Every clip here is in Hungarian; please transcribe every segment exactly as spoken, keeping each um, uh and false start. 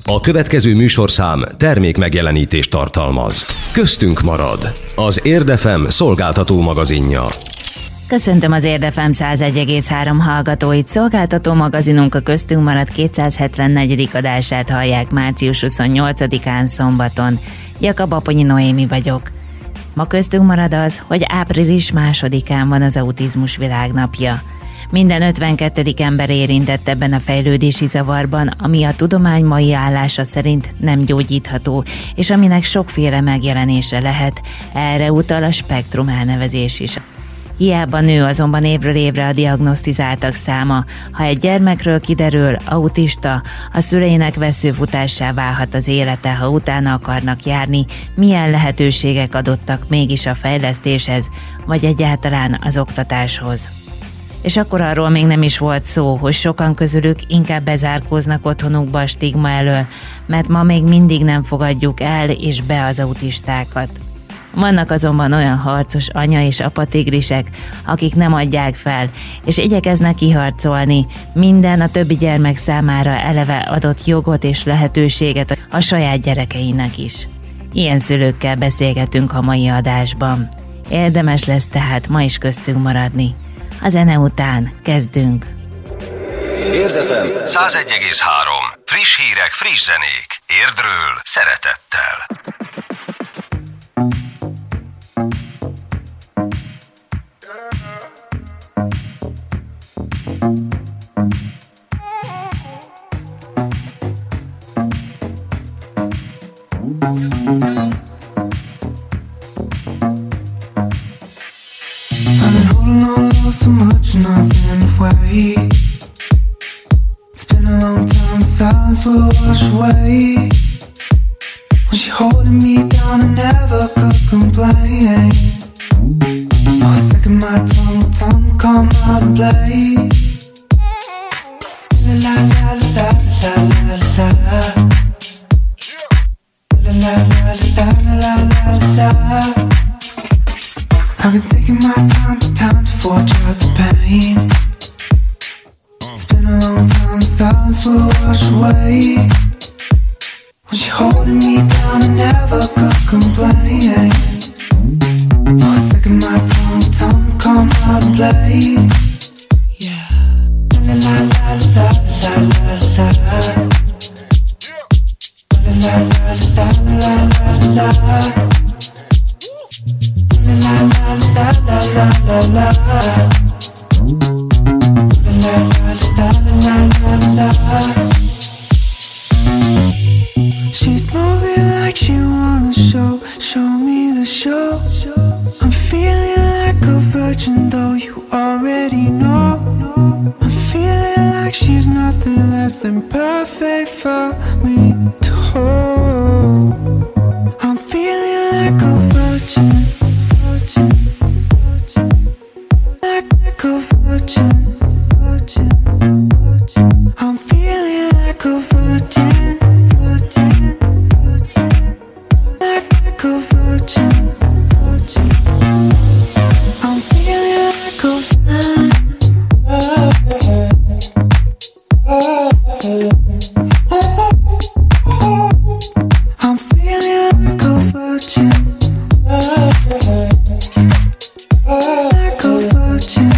A következő műsorszám termék megjelenítést tartalmaz. Köztünk marad az Érd ef em szolgáltató magazinja. Köszöntöm az Érd ef em százegy egész három hallgatóit. Szolgáltató magazinunk a Köztünk marad kétszázhetvennegyedik adását hallják március huszonnyolcadikán szombaton. Jakab Aponyi Noémi vagyok. Ma köztünk marad az, hogy április másodikán van az autizmus világnapja. Minden ötvenkettedik ember érintett ebben a fejlődési zavarban, ami a tudomány mai állása szerint nem gyógyítható, és aminek sokféle megjelenése lehet, erre utal a spektrum elnevezés is. Hiába nő azonban évről évre a diagnosztizáltak száma. Ha egy gyermekről kiderül autista, a szüleinek veszőfutássá válhat az élete, ha utána akarnak járni, milyen lehetőségek adottak mégis a fejlesztéshez, vagy egyáltalán az oktatáshoz. És akkor arról még nem is volt szó, hogy sokan közülük inkább bezárkóznak otthonukba a stigma elől, mert ma még mindig nem fogadjuk el és be az autistákat. Vannak azonban olyan harcos anya és apa tigrisek, akik nem adják fel, és igyekeznek kiharcolni minden a többi gyermek számára eleve adott jogot és lehetőséget a saját gyerekeinek is. Ilyen szülőkkel beszélgetünk a mai adásban. Érdemes lesz tehát ma is köztünk maradni. A zene után kezdünk. Érd ef em százegy egész három. Friss hírek, friss zenék. Érdről szeretettel. So much, nothing to wait. It's been a long time, silence will wash away. When she holding me down, I never could complain. For a second, my tongue, tongue come out and play. La la la la la la la. La la la la la la la la. I've been taking my time, just time to forge out the pain. It's been a long time, silence will wash away. When she holding me down, I never could complain. For a second, my tongue, tongue come out and play. Yeah. La la la la la la la la. La la la la la la la la. La la la la la la la. La la la la la la. She's moving like she wanna show, show me the show. I'm feeling like a virgin, though you already know. I'm feeling like she's nothing less than perfect for me to hold. I'm feeling like a virgin. Like a virgin, virgin, virgin. I'm feeling like a virgin, virgin, virgin. Like a virgin, virgin. I'm feeling like a virgin. I'm feeling like a virgin. Like a virgin.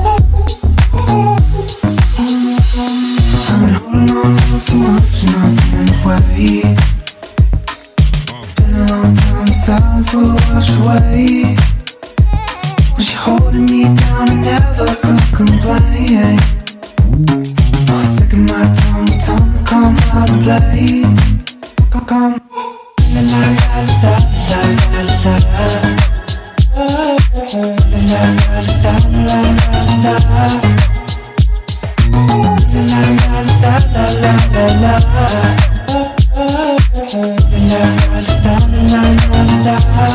I've been holding on so much, nothing to wait. It's been a long time, silence will wash away. When she holding me down, I never could complain. For a second, my tongue, tongue come out and play. Come, come. La la la la la la la la. La la la la la la la. La la la la la la la la. La la la la la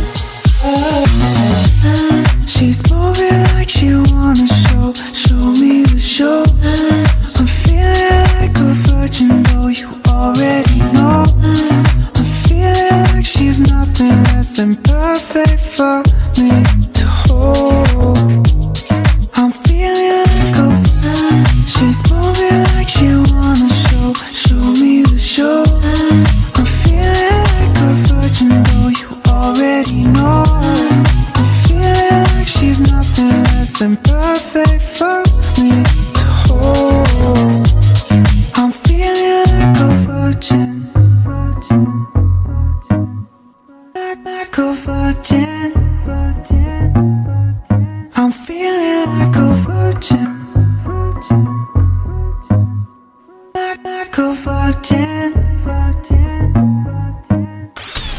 la. She's moving like she wanna show, show me the show. I'm feeling like a virgin, though you already know.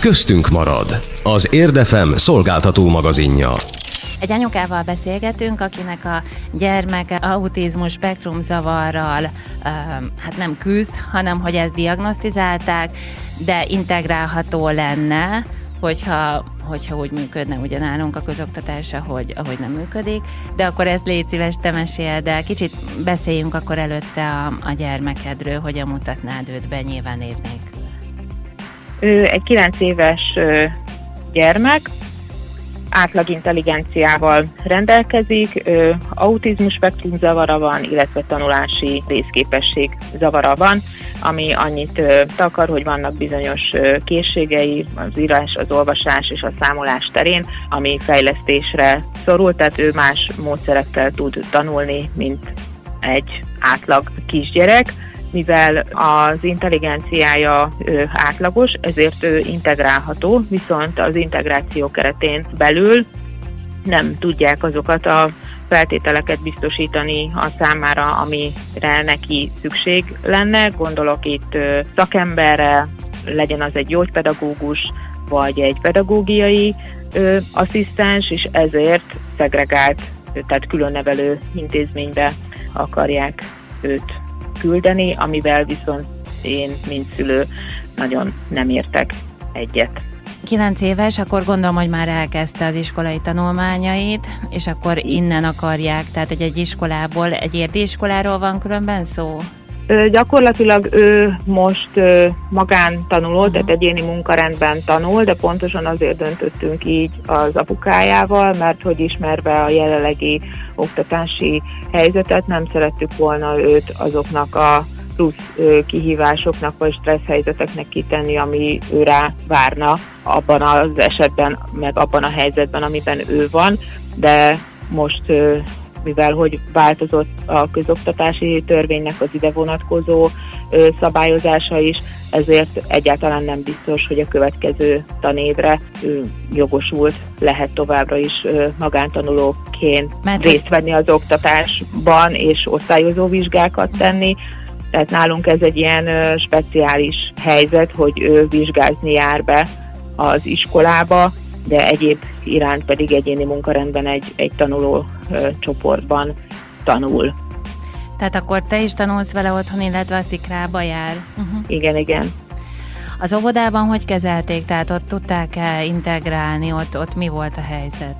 Köztünk marad. Az Érd ef em szolgáltató magazinja. Egy anyukával beszélgetünk, akinek a gyermeke autizmus spektrumzavarral hát nem küzd, hanem hogy ezt diagnosztizálták, de integrálható lenne, hogyha, hogyha úgy működne ugye nálunk a közoktatás, ahogy, ahogy nem működik. De akkor ezt légy szíves, te meséld el. Kicsit beszéljünk akkor előtte a, a gyermekedről, hogyan mutatnád őt be nyilván név nélkül. Ő egy kilenc éves gyermek, átlag intelligenciával rendelkezik, autizmus spektrum zavara van, illetve tanulási részképesség zavara van, ami annyit takar, hogy vannak bizonyos készségei, az írás, az olvasás és a számolás terén, ami fejlesztésre szorul, tehát ő más módszerekkel tud tanulni, mint egy átlag kisgyerek. Mivel az intelligenciája ő, átlagos, ezért ő integrálható, viszont az integráció keretén belül nem tudják azokat a feltételeket biztosítani a számára, amire neki szükség lenne. Gondolok itt ö, szakemberre, legyen az egy gyógypedagógus, vagy egy pedagógiai ö, asszisztens, és ezért szegregált, tehát különnevelő intézménybe akarják őt küldeni, amivel viszont én, mint szülő, nagyon nem értek egyet. Kilenc éves, akkor gondolom, hogy már elkezdte az iskolai tanulmányait, és akkor innen akarják, tehát egy, egy iskolából, egy érdi iskoláról van különben szó? Ö, gyakorlatilag ő most ö, magántanuló, uh-huh. tehát egyéni munkarendben tanul, de pontosan azért döntöttünk így az apukájával, mert hogy ismerve a jelenlegi oktatási helyzetet, nem szerettük volna őt azoknak a plusz ö, kihívásoknak vagy stressz helyzeteknek kitenni, ami őre várna abban az esetben, meg abban a helyzetben, amiben ő van, de most ö, mivel hogy változott a közoktatási törvénynek az ide vonatkozó ö, szabályozása is, ezért egyáltalán nem biztos, hogy a következő tanévre ö, jogosult lehet továbbra is ö, magántanulóként Mert részt venni az oktatásban és osztályozó vizsgákat tenni. Tehát nálunk ez egy ilyen ö, speciális helyzet, hogy ő vizsgázni jár be az iskolába, de egyéb iránt pedig egyéni munkarendben egy, egy tanuló ö, csoportban tanul. Tehát akkor te is tanulsz vele otthon, illetve a szikrába jár? Uh-huh. Igen, igen. Az óvodában hogy kezelték? Tehát ott tudták-e integrálni? Ott, ott mi volt a helyzet?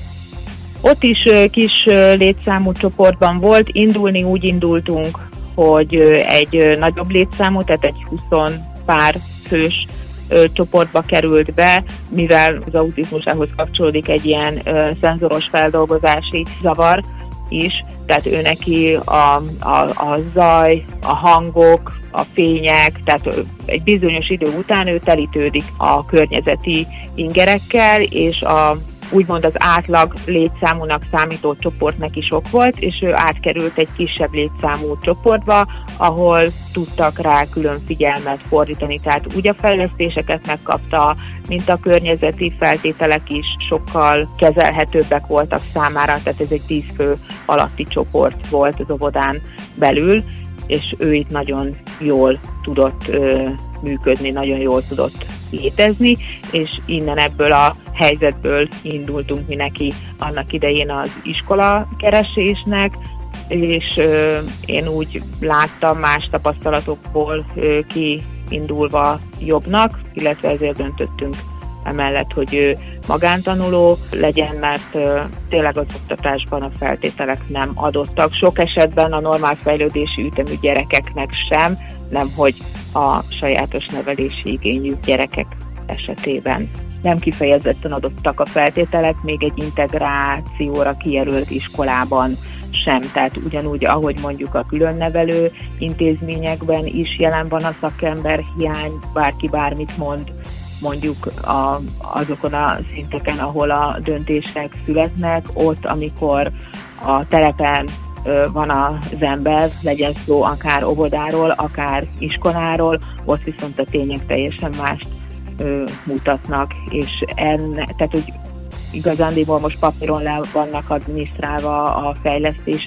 Ott is ö, kis ö, létszámú csoportban volt. Indulni úgy indultunk, hogy ö, egy ö, nagyobb létszámú, tehát egy húsz pár fős Ö, csoportba került be, mivel az autizmusához kapcsolódik egy ilyen ö, szenzoros feldolgozási zavar is, tehát ő neki a, a, a zaj, a hangok, a fények, tehát ö, egy bizonyos idő után ő telítődik a környezeti ingerekkel, és a úgymond az átlag létszámúnak számító csoport neki sok volt, és ő átkerült egy kisebb létszámú csoportba, ahol tudtak rá külön figyelmet fordítani. Tehát úgy a fejlesztéseket megkapta, mint a környezeti feltételek is sokkal kezelhetőbbek voltak számára, tehát ez egy tíz fő alatti csoport volt az óvodán belül, és ő itt nagyon jól tudott ö, működni, nagyon jól tudott létezni, és innen ebből a helyzetből indultunk mi neki annak idején az iskola keresésnek, és ö, én úgy láttam más tapasztalatokból ö, kiindulva jobbnak, illetve ezért döntöttünk emellett, hogy ő magántanuló legyen, mert ö, tényleg az oktatásban a feltételek nem adottak. Sok esetben a normál fejlődési ütemű gyerekeknek sem, nemhogy a sajátos nevelési igényű gyerekek esetében. Nem kifejezetten adottak a feltételek, még egy integrációra kijelölt iskolában sem. Tehát ugyanúgy, ahogy mondjuk a különnevelő intézményekben is jelen van a szakember hiány, bárki bármit mond, mondjuk a, azokon a szinteken, ahol a döntések születnek, ott, amikor a telepen van az ember, legyen szó akár óvodáról, akár iskoláról, ott viszont a tények teljesen mást ö, mutatnak, és enne, tehát hogy igazándiból most papíron le vannak adminisztrálva a fejlesztések,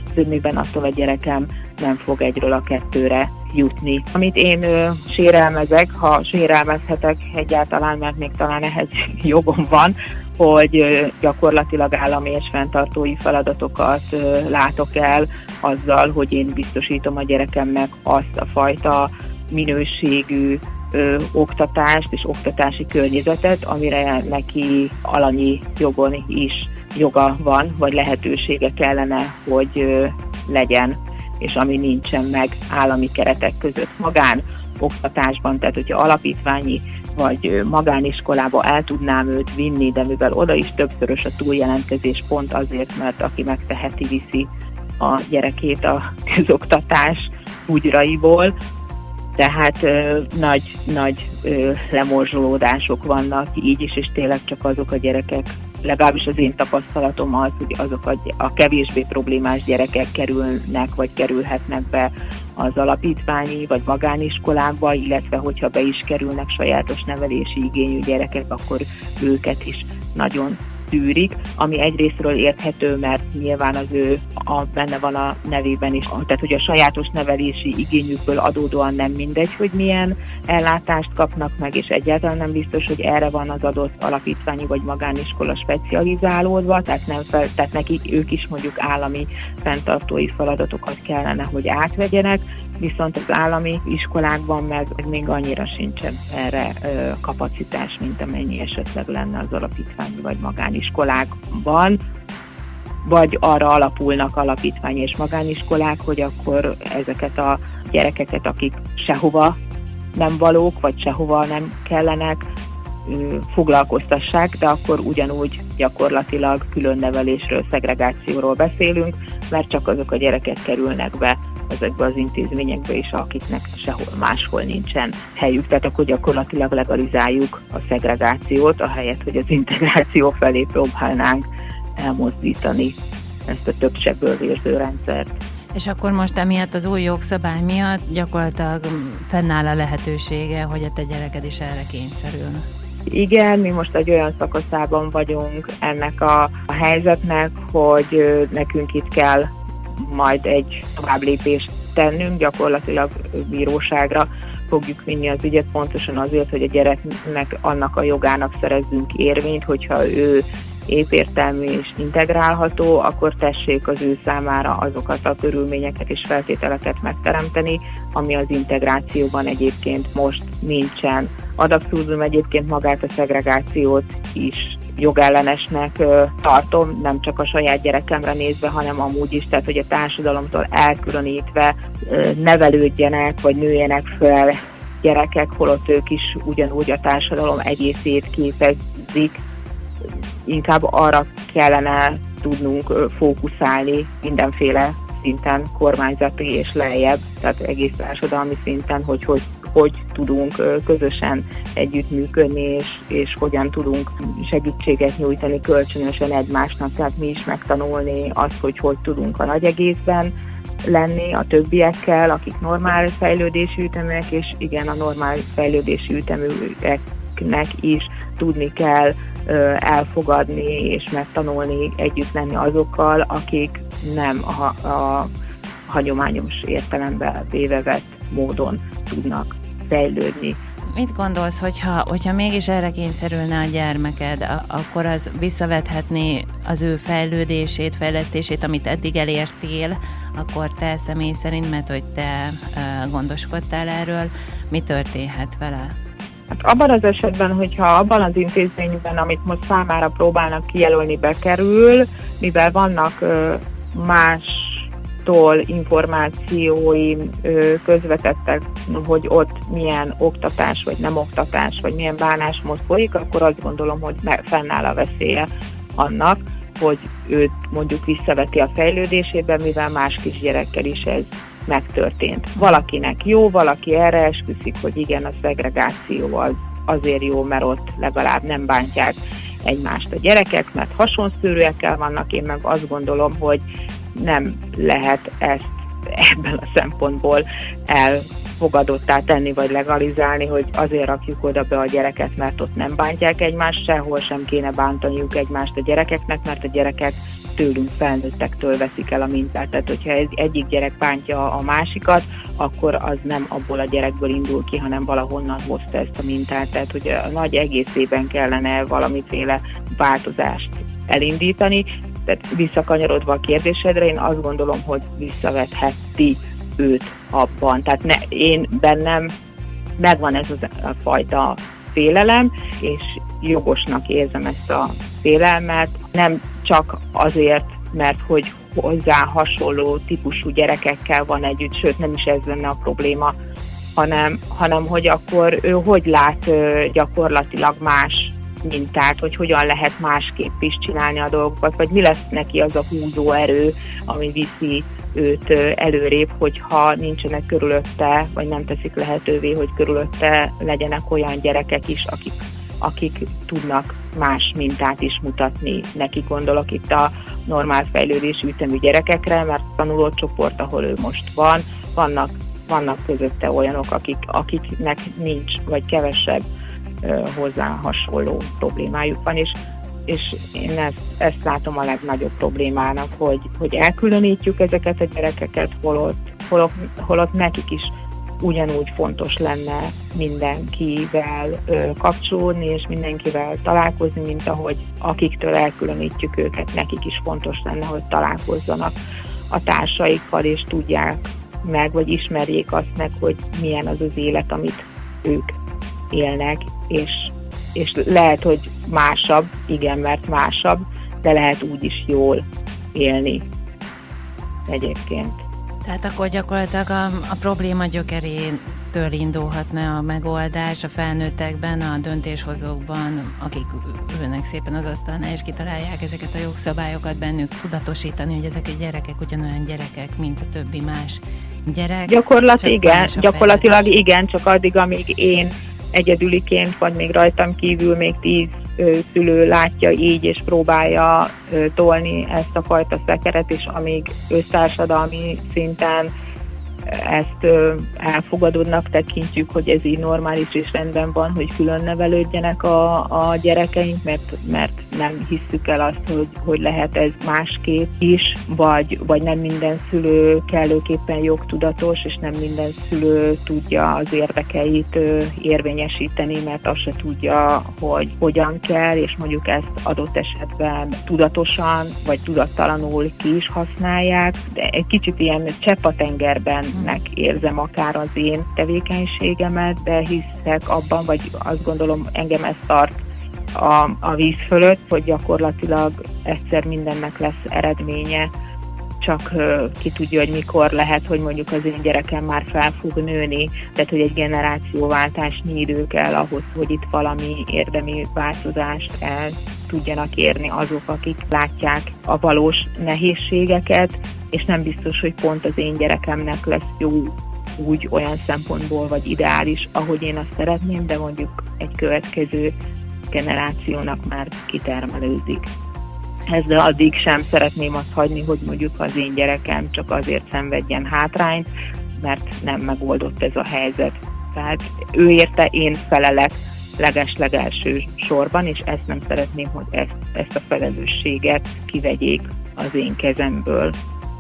miben attól a gyerekem nem fog egyről a kettőre jutni. Amit én ö, sérelmezek, ha sérelmezhetek egyáltalán, mert még talán ehhez jogom van, hogy ö, gyakorlatilag állami és fenntartói feladatokat ö, látok el azzal, hogy én biztosítom a gyerekemnek azt a fajta minőségű ö, oktatást és oktatási környezetet, amire neki alanyi jogon is joga van, vagy lehetősége kellene, hogy ö, legyen, és ami nincsen meg állami keretek között. Magán oktatásban, tehát hogyha alapítványi vagy magániskolába el tudnám őt vinni, de mivel oda is többszörös a túljelentkezés pont azért, mert aki megteheti, viszi a gyerekét a közoktatás bugyraiból, tehát ö, nagy, nagy ö, lemorzsolódások vannak így is, és tényleg csak azok a gyerekek, legalábbis az én tapasztalatom az, hogy azok a, a kevésbé problémás gyerekek kerülnek, vagy kerülhetnek be az alapítványi, vagy magániskolákba, illetve hogyha be is kerülnek sajátos nevelési igényű gyerekek, akkor őket is nagyon tűrik, ami egyrésztről érthető, mert nyilván az ő a, benne van a nevében is, tehát hogy a sajátos nevelési igényükből adódóan nem mindegy, hogy milyen ellátást kapnak meg, és egyáltalán nem biztos, hogy erre van az adott alapítványi vagy magániskola specializálódva, tehát, nem fel, tehát nekik ők is mondjuk állami fenntartói feladatokat kellene, hogy átvegyenek, viszont az állami iskolákban meg még annyira sincsen erre ö, kapacitás, mint amennyi esetleg lenne az alapítványi vagy magániskolákban, vagy arra alapulnak alapítványi és magániskolák, hogy akkor ezeket a gyerekeket, akik sehova nem valók, vagy sehova nem kellenek, ö, foglalkoztassák, de akkor ugyanúgy gyakorlatilag külön nevelésről, szegregációról beszélünk, mert csak azok a gyerekek kerülnek be ezekbe az intézményekbe is, akiknek sehol máshol nincsen helyük. Tehát akkor gyakorlatilag legalizáljuk a szegregációt, ahelyett, hogy az integráció felé próbálnánk elmozdítani ezt a több sebből vérző rendszert. És akkor most emiatt az új jogszabály miatt gyakorlatilag fennáll a lehetősége, hogy a te gyereked is erre kényszerül. Igen, mi most egy olyan szakaszában vagyunk ennek a, a helyzetnek, hogy nekünk itt kell majd egy továbblépést tennünk, gyakorlatilag bíróságra fogjuk vinni az ügyet pontosan azért, hogy a gyereknek annak a jogának szerezzünk érvényt, hogyha ő épértelmű és integrálható, akkor tessék az ő számára azokat a körülményeket és feltételeket megteremteni, ami az integrációban egyébként most nincsen. Ad abszurdum egyébként magát a szegregációt is jogellenesnek ö, tartom, nem csak a saját gyerekemre nézve, hanem amúgy is, tehát hogy a társadalomtól elkülönítve ö, nevelődjenek, vagy nőjenek fel gyerekek, holott ők is ugyanúgy a társadalom egészét képezik. Inkább arra kellene tudnunk ö, fókuszálni mindenféle szinten, kormányzati és lejjebb, tehát egész társadalmi szinten, hogy hogy hogy tudunk közösen együttműködni, és, és hogyan tudunk segítséget nyújtani kölcsönösen egymásnak, tehát mi is megtanulni azt, hogy hogy tudunk a nagy egészben lenni a többiekkel, akik normál fejlődési üteműek, és igen, a normál fejlődési üteműeknek is tudni kell elfogadni és megtanulni együtt lenni azokkal, akik nem a, a hagyományos értelemben véve vett módon tudnak fejlődni. Mit gondolsz, hogyha, hogyha mégis erre kényszerülne a gyermeked, akkor az visszavethetné az ő fejlődését, fejlesztését, amit eddig elértél, akkor te személy szerint, mert hogy te uh, gondoskodtál erről, mi történhet vele? Hát abban az esetben, hogyha abban az intézményben, amit most számára próbálnak kijelölni, bekerül, mivel vannak uh, más tól információi közvetettek, hogy ott milyen oktatás, vagy nem oktatás, vagy milyen bánásmód folyik, akkor azt gondolom, hogy fennáll a veszélye annak, hogy őt mondjuk visszaveti a fejlődésében, mivel más kisgyerekkel is ez megtörtént. Valakinek jó, valaki erre esküszik, hogy igen, a szegregáció az azért jó, mert ott legalább nem bántják egymást a gyerekek, mert hasonszőrűekkel vannak. Én meg azt gondolom, hogy nem lehet ezt ebben a szempontból elfogadottá tenni, vagy legalizálni, hogy azért rakjuk oda be a gyereket, mert ott nem bántják egymást, sehol sem kéne bántaniuk egymást a gyerekeknek, mert a gyerekek tőlünk felnőttektől veszik el a mintát. Tehát, hogyha ez egyik gyerek bántja a másikat, akkor az nem abból a gyerekből indul ki, hanem valahonnan hozta ezt a mintát. Tehát, hogy a nagy egészében kellene valamiféle változást elindítani. Tehát visszakanyarodva a kérdésedre, én azt gondolom, hogy visszavetheti őt abban. Tehát ne, én bennem megvan ez a fajta félelem, és jogosnak érzem ezt a félelmet, nem csak azért, mert hogy hozzá hasonló típusú gyerekekkel van együtt, sőt nem is ez lenne a probléma, hanem, hanem hogy akkor ő hogy lát gyakorlatilag más mintát, hogy hogyan lehet másképp is csinálni a dolgokat, vagy mi lesz neki az a húzó erő, ami viszi őt előrébb, hogyha nincsenek körülötte, vagy nem teszik lehetővé, hogy körülötte legyenek olyan gyerekek is, akik, akik tudnak más mintát is mutatni. Neki gondolok itt a normál fejlődésű ütemű gyerekekre, mert tanulócsoport, ahol ő most van, vannak, vannak közötte olyanok, akik, akiknek nincs, vagy kevesebb uh, hozzá hasonló problémájuk van, és és én ezt, ezt látom a legnagyobb problémának, hogy, hogy elkülönítjük ezeket a gyerekeket, holott, holott, holott nekik is ugyanúgy fontos lenne mindenkivel ö, kapcsolódni, és mindenkivel találkozni, mint ahogy akiktől elkülönítjük őket, nekik is fontos lenne, hogy találkozzanak a társaikkal, és tudják meg, vagy ismerjék azt meg, hogy milyen az az élet, amit ők élnek, és és lehet, hogy másabb, igen, mert másabb, de lehet úgy is jól élni egyébként. Tehát akkor gyakorlatilag a, a probléma gyökerétől indulhatna a megoldás a felnőttekben, a döntéshozókban, akik ülnek szépen az asztalnál, és kitalálják ezeket a jogszabályokat bennük, tudatosítani, hogy ezek a gyerekek ugyanolyan gyerekek, mint a többi más gyerek. Gyakorlat, igen, gyakorlatilag igen, csak addig, amíg én egyedüliként, vagy még rajtam kívül még tíz ö, szülő látja így, és próbálja ö, tolni ezt a fajta szekeret, és amíg össztársadalmi szinten ezt ö, elfogadódnak tekintjük, hogy ez így normális és rendben van, hogy külön nevelődjenek a, a gyerekeink, mert, mert nem hisszük el azt, hogy, hogy lehet ez másképp is, vagy, vagy nem minden szülő kellőképpen jogtudatos, és nem minden szülő tudja az érdekeit ö, érvényesíteni, mert azt se tudja, hogy hogyan kell, és mondjuk ezt adott esetben tudatosan, vagy tudattalanul ki is használják, de egy kicsit ilyen csepp a tengerben nek érzem akár az én tevékenységemet, de hiszek abban, vagy azt gondolom, engem ez tart a, a víz fölött, hogy gyakorlatilag egyszer mindennek lesz eredménye, csak uh, ki tudja, hogy mikor lehet, hogy mondjuk az én gyerekem már fel fog nőni, tehát hogy egy generációváltásnyi idő kell ahhoz, hogy itt valami érdemi változást el tudjanak érni azok, akik látják a valós nehézségeket, és nem biztos, hogy pont az én gyerekemnek lesz jó úgy olyan szempontból, vagy ideális, ahogy én azt szeretném, de mondjuk egy következő generációnak már kitermelődik. Ezzel addig sem szeretném azt hagyni, hogy mondjuk az én gyerekem csak azért szenvedjen hátrányt, mert nem megoldott ez a helyzet. Tehát ő érte, én felelek leges-legelső sorban, és ezt nem szeretném, hogy ezt, ezt a felelősséget kivegyék az én kezemből.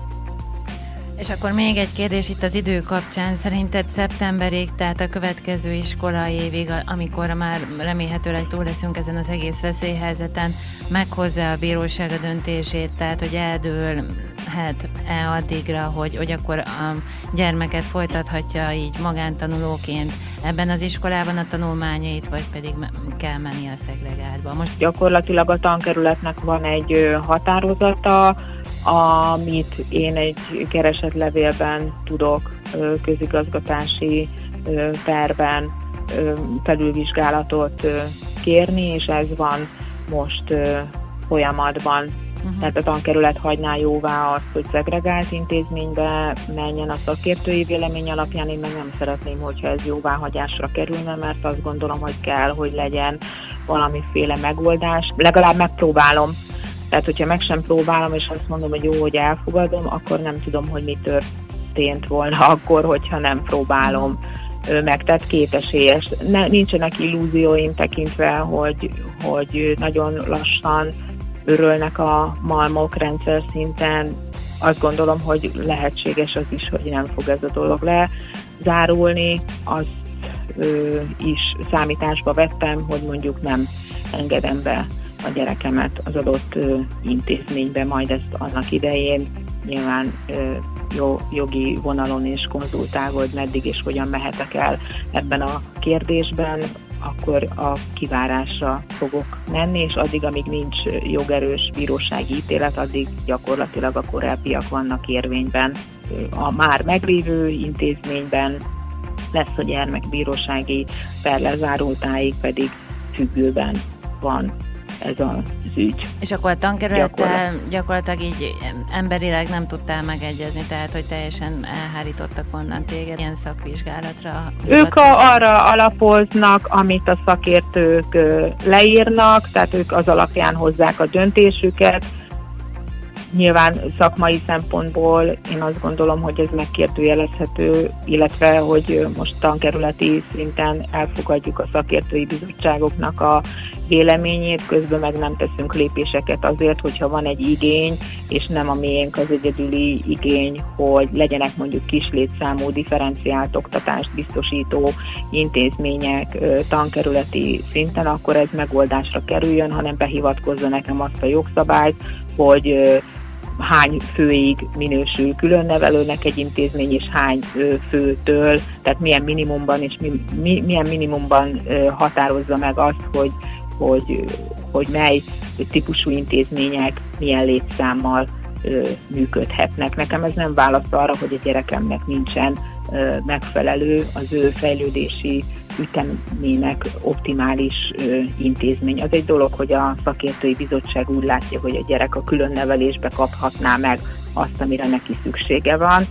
És akkor még egy kérdés itt az idő kapcsán. Szerinted szeptemberig, tehát a következő iskolai évig, amikor már remélhetőleg túl leszünk ezen az egész veszélyhelyzeten, meghozza a bíróság a döntését, tehát hogy eldőlhet-e addigra, hogy, hogy akkor a gyermeket folytathatja így magántanulóként ebben az iskolában a tanulmányait, vagy pedig kell menni a szegregáltba? Most gyakorlatilag a tankerületnek van egy határozata, amit én egy keresetlevélben tudok közigazgatási perben felülvizsgálatot kérni, és ez van most folyamatban. Uh-huh. Tehát a tankerület hagyná jóvá azt, hogy szegregált intézménybe menjen a szakértői vélemény alapján. Én meg nem szeretném, hogyha ez jóváhagyásra kerülne, mert azt gondolom, hogy kell, hogy legyen valamiféle megoldás. Legalább megpróbálom. Tehát, hogyha meg sem próbálom, és azt mondom, hogy jó, hogy elfogadom, akkor nem tudom, hogy mi történt volna akkor, hogyha nem próbálom meg. Tehát kétesélyes. Ne, nincsenek illúzióim tekintve, hogy, hogy nagyon lassan örülnek a malmok rendszer szinten. Azt gondolom, hogy lehetséges az is, hogy nem fog ez a dolog lezárulni. Azt ö, is számításba vettem, hogy mondjuk nem engedem be a gyerekemet az adott ö, intézménybe, majd ezt annak idején nyilván ö, jó, jogi vonalon is konzultál, hogy meddig és hogyan mehetek el ebben a kérdésben, akkor a kivárásra fogok menni, és addig, amíg nincs jogerős bírósági ítélet, addig gyakorlatilag a korábbiak vannak érvényben. A már meglévő intézményben lesz a gyermekbírósági per lezárultáig pedig függőben van ez az ügy. És akkor a tankerülettel gyakorlatilag így emberileg nem tudtál megegyezni, tehát hogy teljesen elhárítottak onnan téged ilyen szakvizsgálatra? Ők a, arra alapoznak, amit a szakértők leírnak, tehát ők az alapján hozzák a döntésüket. Nyilván szakmai szempontból én azt gondolom, hogy ez megkérdőjelezhető, illetve hogy most tankerületi szinten elfogadjuk a szakértői bizottságoknak a véleményét, közben meg nem teszünk lépéseket azért, hogyha van egy igény, és nem a miénk az egyedüli igény, hogy legyenek mondjuk kis létszámú differenciált oktatást biztosító intézmények tankerületi szinten, akkor ez megoldásra kerüljön, hanem behivatkozza nekem azt a jogszabályt, hogy hány főig minősül külön nevelőnek egy intézmény, és hány főtől, tehát milyen minimumban és mi, mi, milyen minimumban határozza meg azt, hogy, hogy, hogy mely típusú intézmények milyen létszámmal működhetnek. Nekem ez nem válasz arra, hogy a gyerekemnek nincsen megfelelő az ő fejlődési ütemének optimális ö, intézmény. Az egy dolog, hogy a szakértői bizottság úgy látja, hogy a gyerek a külön nevelésbe kaphatná meg azt, amire neki szüksége van,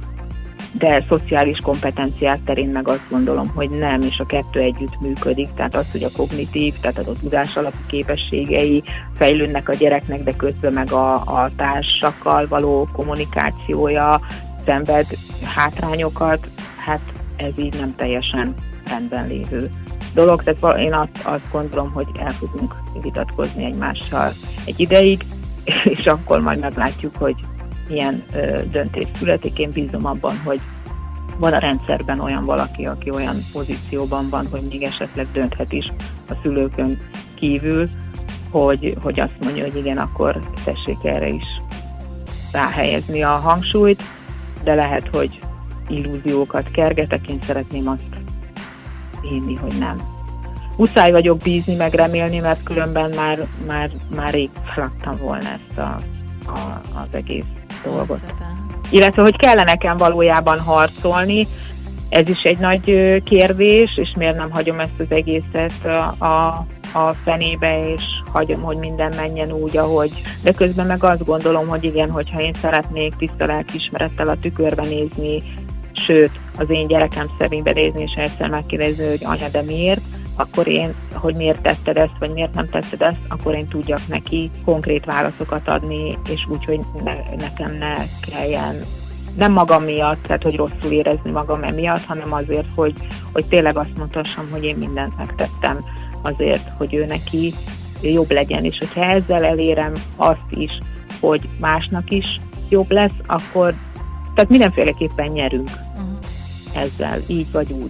de szociális kompetenciák terén meg azt gondolom, hogy nem, és a kettő együtt működik, tehát az, hogy a kognitív, tehát a tudás alapú képességei fejlődnek a gyereknek, de közben meg a, a társakkal való kommunikációja szenved hátrányokat, hát ez így nem teljesen rendben lévő dolog, tehát én azt, azt gondolom, hogy el fogunk vitatkozni egymással egy ideig, és akkor majd meglátjuk, hogy milyen ö, döntés születik. Én bízom abban, hogy van a rendszerben olyan valaki, aki olyan pozícióban van, hogy még esetleg dönthet is a szülőkön kívül, hogy, hogy azt mondja, hogy igen, akkor tessék erre is ráhelyezni a hangsúlyt, de lehet, hogy illúziókat kergetek, én szeretném azt hinni, hogy nem. Muszáj vagyok bízni, meg remélni, mert különben már, már, már rég feladtam volna ezt a, a, az egész dolgot. Illetve, hogy kellene nekem valójában harcolni, ez is egy nagy kérdés, és miért nem hagyom ezt az egészet a, a, a fenébe, és hagyom, hogy minden menjen úgy, ahogy. De közben meg azt gondolom, hogy igen, hogyha én szeretnék tiszta lelkiismerettel a tükörbe nézni, sőt, az én gyerekem szemébe nézni, és egyszer megkérdezni, hogy anya, de miért, akkor én, hogy miért tetted ezt, vagy miért nem tetted ezt, akkor én tudjak neki konkrét válaszokat adni, és úgy, hogy ne, nekem ne kelljen, nem magam miatt, tehát hogy rosszul érezni magam emiatt, hanem azért, hogy, hogy tényleg azt mondhassam, hogy én mindent megtettem azért, hogy ő neki jobb legyen, és hogyha ezzel elérem azt is, hogy másnak is jobb lesz, akkor tehát mindenféleképpen nyerünk uh-huh. ezzel, így vagy úgy.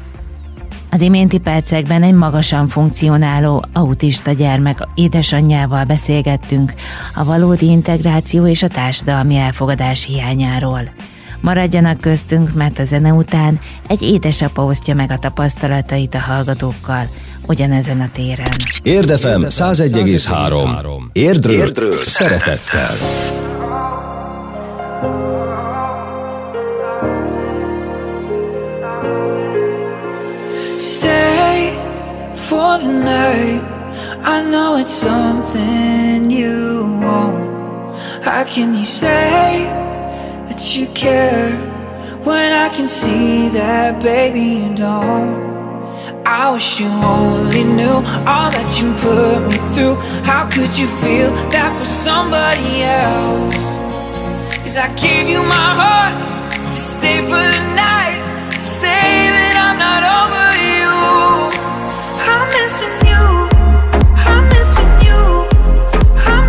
Az iménti percekben egy magasan funkcionáló autista gyermek édesanyjával beszélgettünk a valódi integráció és a társadalmi elfogadás hiányáról. Maradjanak köztünk, mert a zene után egy édesapa osztja meg a tapasztalatait a hallgatókkal ugyanezen a téren. Érd ef em száz egy egész három. Érdről, Érdről szeretettel. Stay for the night. I know it's something you want. How can you say that you care when I can see that, baby, you don't? I wish you only knew all that you put me through. How could you feel that for somebody else? 'Cause I gave you my heart to stay for the night. Say that I'm not over you. I'm missing you. I'm missing you. I'm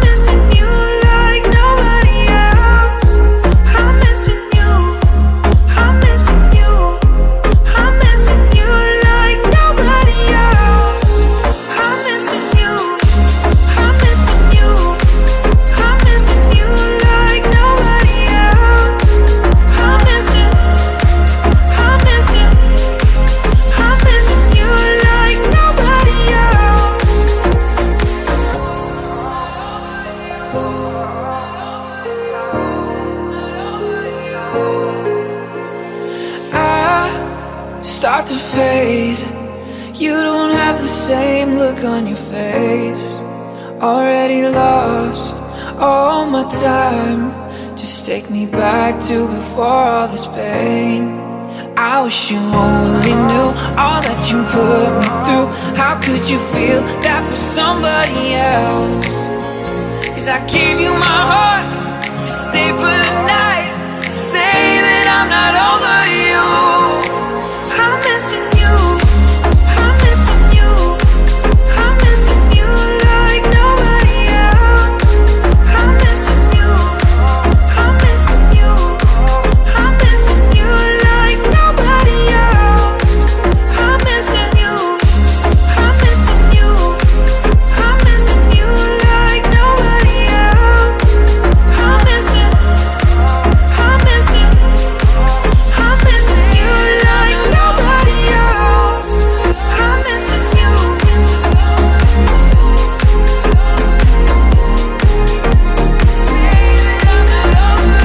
You don't have the same look on your face. Already lost all my time. Just take me back to before all this pain. I wish you only knew all that you put me through. How could you feel that for somebody else? Cause I gave you my heart to stay for the night, to say that I'm not over you. I'm missing you, I'm missing you, I'm missing you like nobody else. I'm missing you, I'm missing you, I'm missing you like nobody else. I'm missing you, I'm missing you, I'm missing you like nobody else. I'm missing, I'm missing, I'm missing you like nobody else. I'm missing you. Say that I'm not over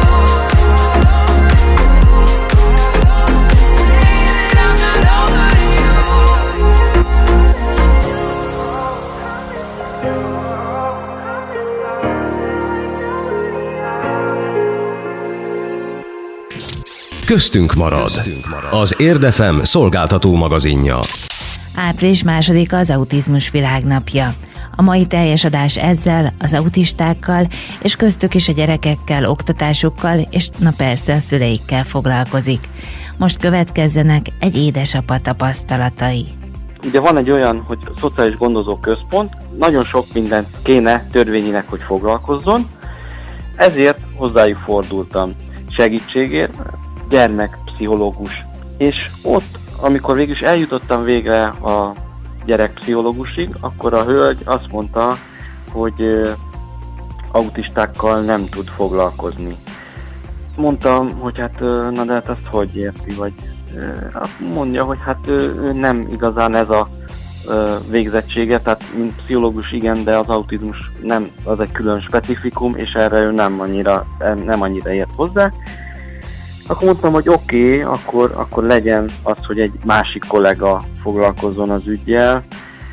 you. Say that I'm not over Köztünk marad. Az Érd ef em szolgáltató magazinja. Április másodika az autizmus világnapja. A mai teljes adás ezzel, az autistákkal, és köztük is a gyerekekkel, oktatásukkal, és na persze a szüleikkel foglalkozik. Most következzenek egy édesapa tapasztalatai. Ugye van egy olyan, hogy szociális gondozó központ, nagyon sok mindent kéne törvényileg, hogy foglalkozzon, ezért hozzájuk fordultam segítségért, gyermekpszichológus. És ott, amikor végülis eljutottam végre a gyerekpszichológusig, akkor a hölgy azt mondta, hogy ö, autistákkal nem tud foglalkozni. Mondtam, hogy hát ö, na de hát azt hogy érti, vagy ö, mondja, hogy hát ö, ő nem igazán ez a ö, végzettsége, tehát mint pszichológus igen, de az autizmus nem, az egy külön specifikum, és erre ő nem annyira, nem annyira ért hozzá. Akkor mondtam, hogy oké, okay, akkor, akkor legyen az, hogy egy másik kollega foglalkozzon az üggyel,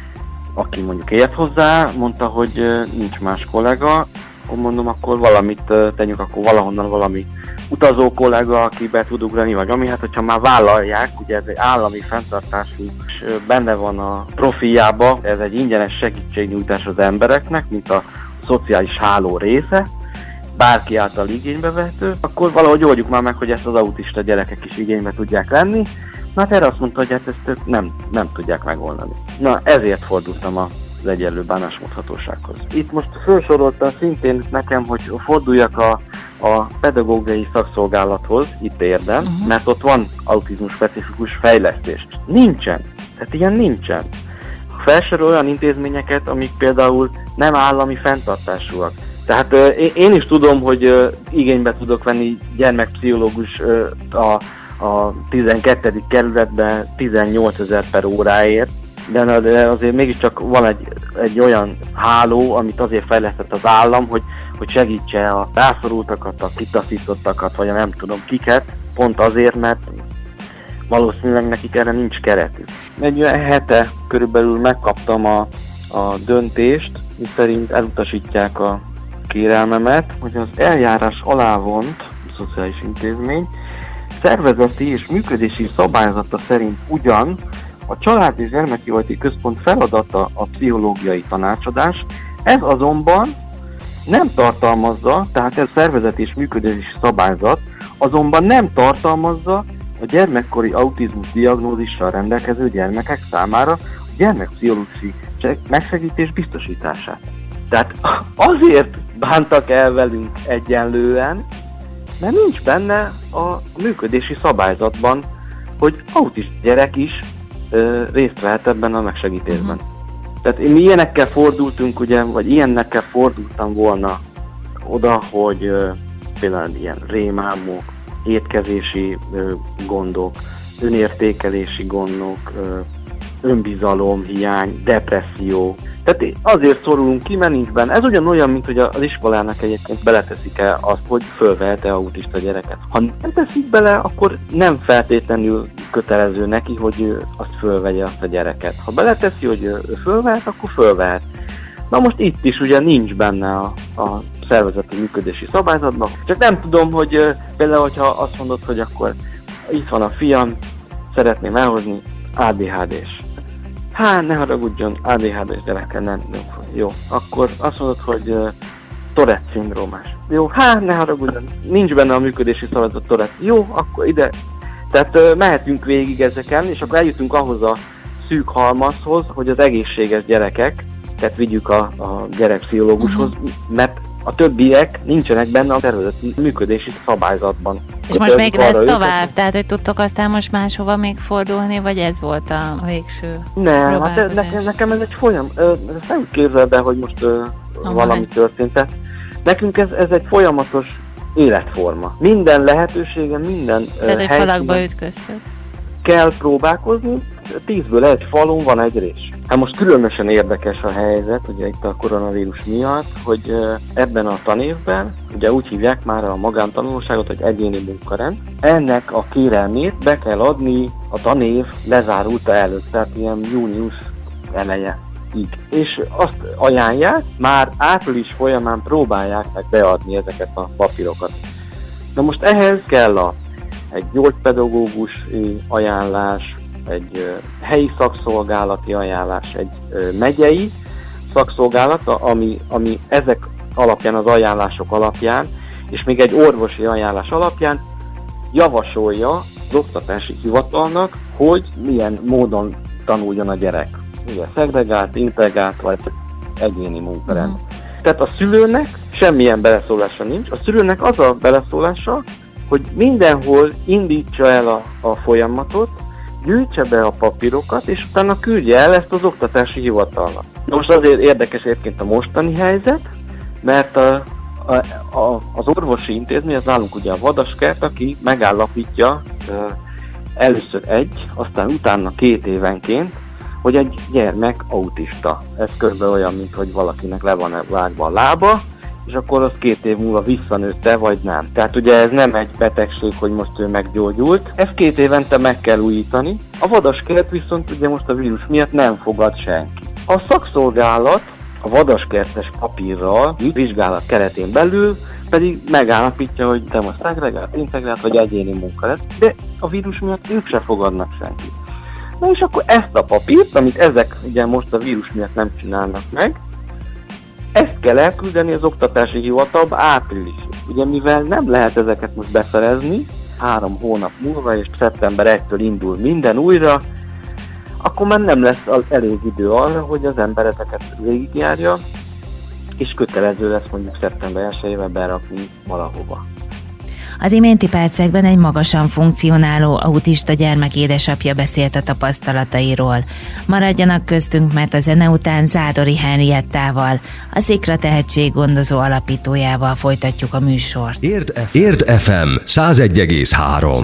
aki mondjuk ért hozzá, mondta, hogy nincs más kollega, akkor mondom, akkor valamit tegyünk, akkor valahonnan valami utazó kollega, aki be tud ugrani, vagy ami, hát hogyha már vállalják, ugye ez egy állami fenntartású, és benne van a profiába, ez egy ingyenes segítségnyújtás az embereknek, mint a szociális háló része, bárki által igénybe vehető, akkor valahogy oldjuk már meg, hogy ezt az autista gyerekek is igénybe tudják venni. Na hát erre azt mondta, hogy hát ezt ők nem, nem tudják megoldani. Na ezért fordultam az egyenlő bánásmódhatósághoz. Itt most felsoroltam szintén nekem, hogy forduljak a, a pedagógiai szakszolgálathoz, itt Érden, uh-huh. mert ott van autizmus specifikus fejlesztés. Nincsen. Tehát ilyen nincsen. Felsorol olyan intézményeket, amik például nem állami fenntartásúak. Tehát euh, én is tudom, hogy euh, igénybe tudok venni gyermekpszichológus euh, a, a tizenkettedik kerületben tizennyolcezer per óráért, de, de azért mégiscsak van egy, egy olyan háló, amit azért fejlesztett az állam, hogy, hogy segítse a rászorultakat, a kitaszítottakat, vagy a nem tudom kiket, pont azért, mert valószínűleg nekik erre nincs keretük. Egy olyan hete körülbelül megkaptam a, a döntést, miszerint elutasítják a kérelmemet, hogy az eljárás alá vont szociális intézmény szervezeti és működési szabályzata szerint ugyan a Család és Gyermekjóléti Központ feladata a pszichológiai tanácsadás, ez azonban nem tartalmazza, tehát ez szervezeti és működési szabályzat, azonban nem tartalmazza a gyermekkori autizmus diagnózissal rendelkező gyermekek számára a gyermekpszichológiai megsegítés biztosítását. Tehát azért bántak el velünk egyenlően, mert nincs benne a működési szabályzatban, hogy autista gyerek is ö, részt vehet ebben a megsegítésben. Uh-huh. Tehát mi ilyenekkel fordultunk, ugye, vagy ilyennekkel fordultam volna oda, hogy ö, például ilyen rémálmok, étkezési ö, gondok, önértékelési gondok, ö, önbizalom, hiány, depresszió. Tehát azért szorulunk ki, mert nincs benne. Ez ugyanolyan, mint hogy az iskolának egyébként beleteszik-e azt, hogy fölvehet-e autista gyereket. Ha nem teszik bele, akkor nem feltétlenül kötelező neki, hogy ő azt fölvegye azt a gyereket. Ha beleteszi, hogy ő, ő fölvehet, akkor fölvehet. Na most itt is ugye nincs benne a, a szervezeti működési szabályzatban. Csak nem tudom, hogy uh, például, hogyha azt mondod, hogy akkor itt van a fiam, szeretném elhozni, á dé há dés. Hát, ne haragudjon, á dé há dés gyerekkel nem, nem. Jó, akkor azt mondod, hogy uh, Tourette szindrómás. Jó, hát, ne haragudjon, nincs benne a működési szabályzat Tourette. Jó, akkor ide. Tehát uh, mehetünk végig ezeken, és akkor eljutunk ahhoz a szűk halmazhoz, hogy az egészséges gyerekek, tehát vigyük a, a gyerekpszichológushoz, uh-huh. mert a többiek nincsenek benne a szervezeti működési szabályzatban. És most még lesz tovább? Őket, tehát, hogy tudtok aztán most máshova még fordulni, vagy ez volt a végső Nem, hát nekem, nekem ez egy folyam. Ezt nem képzeld el, hogy most uh, valami hát. történt. Tehát nekünk ez, ez egy folyamatos életforma. Minden lehetőségen, minden Tehát, hogy falakba ütköztök. Kell próbálkozni, tízből egy falon van egy rés. Hát most különösen érdekes a helyzet, ugye itt a koronavírus miatt, hogy ebben a tanévben, ugye úgy hívják már a magántanulóságot, hogy egyéni munkarend. Ennek a kérelmét be kell adni a tanév lezárulta előtt, tehát ilyen június eleje. Így. És azt ajánlják, már április folyamán próbálják meg beadni ezeket a papírokat. Na most ehhez kell a, egy gyógypedagógus ajánlás, egy helyi szakszolgálati ajánlás, egy megyei szakszolgálat, ami, ami ezek alapján, az ajánlások alapján, és még egy orvosi ajánlás alapján javasolja az oktatási hivatalnak, hogy milyen módon tanuljon a gyerek. Ugye szegregált, integrált, vagy egyéni munkarend. Mm. Tehát a szülőnek semmilyen beleszólása nincs. A szülőnek az a beleszólása, hogy mindenhol indítsa el a, a folyamatot, gyűjtse be a papírokat, és utána küldje el ezt az oktatási hivatalnak. Most azért érdekes egyébként a mostani helyzet, mert a, a, a, az orvosi intézmény, az nálunk ugye a Vadaskert, aki megállapítja uh, először egy, aztán utána két évenként, hogy egy gyermek autista. Ez körülbelül olyan, mint hogy valakinek le van vágva a lába, és akkor az két év múlva visszanőtte, vagy nem. Tehát ugye ez nem egy betegség, hogy most ő meggyógyult. Ezt két évente meg kell újítani. A Vadaskert viszont ugye most a vírus miatt nem fogad senki. A szakszolgálat a vadaskertes papírral, vizsgálat keretén belül pedig megállapítja, hogy te most szegregált, integrált vagy egyéni munka lesz, de a vírus miatt ők se fogadnak senkit. Na és akkor ezt a papírt, amit ezek ugye most a vírus miatt nem csinálnak meg, ezt kell elküldeni az oktatási hivatalba áprilisig. Ugye mivel nem lehet ezeket most beszerezni, három hónap múlva, és szeptember elsejétől indul minden újra, akkor már nem lesz elég idő arra, hogy az ember ezeket végigjárja, és kötelező lesz mondjuk szeptember elsejével berakni valahova. Az iménti percekben egy magasan funkcionáló autista gyermek édesapja beszélt a tapasztalatairól. Maradjanak köztünk, mert a zene után Zádori Henriettával, a Szikra tehetséggondozó alapítójával folytatjuk a műsort. Érd, Érd ef em száz egy egész három.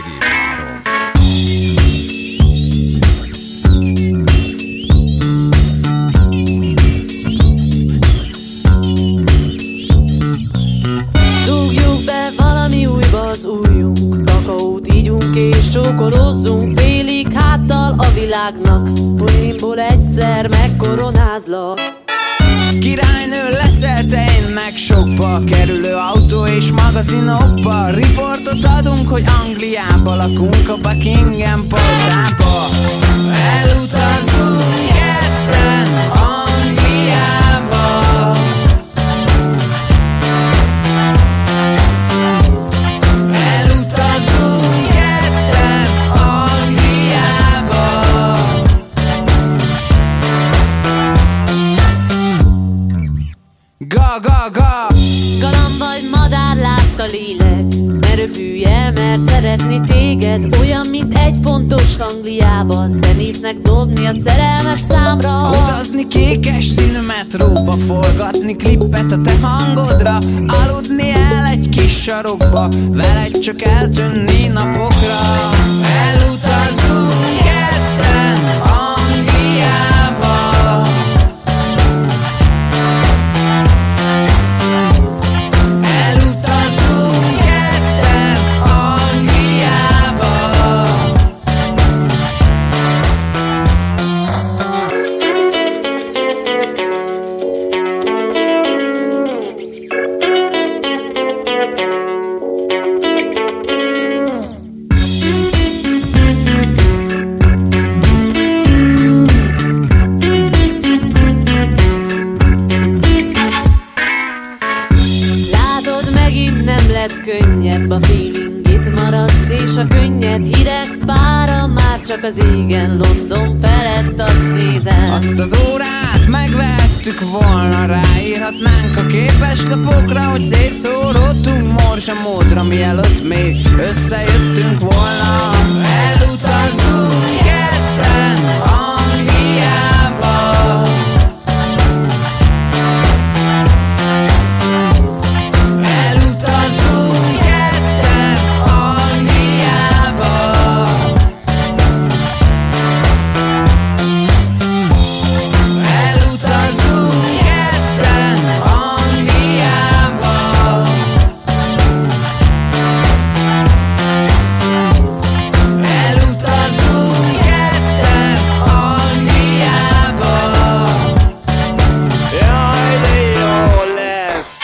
Az ujjunk, kakaót ígyunk és csókolózzunk, félig háttal a világnak, poénból egyszer megkoronázlak. Királynő leszel te, én meg sokba, kerülő autó és magazinokba, riportot adunk, hogy Angliába lakunk, a Buckingham palotába. Elutazunk ketten Angliába. Ga, ga, ga! Galamb vagy madár, látta lélek, ne röpülj el, mert szeretni téged, olyan, mint egy fontos Angliába, zenésznek dobni a szerelmes számra. Utazni kékes színű metróba, forgatni klippet a te hangodra, aludni el egy kis sarokba, veled csak eltűnni napokra. Elutazunk ketten Angliába. Elutazunk ketten Angliába. csak az égen, London felett azt nézem. Azt az órát megvehettük volna, ráírhatnánk a képeslapokra, hogy szétszóródtunk morsa módra, mielőtt még összejöttünk volna. Elutazzunk ketten Angliába, elutazzunk ketten Angliába, elutazzunk ketten Angliába, elutazzunk ketten Angliába. Jaj, de jó lesz!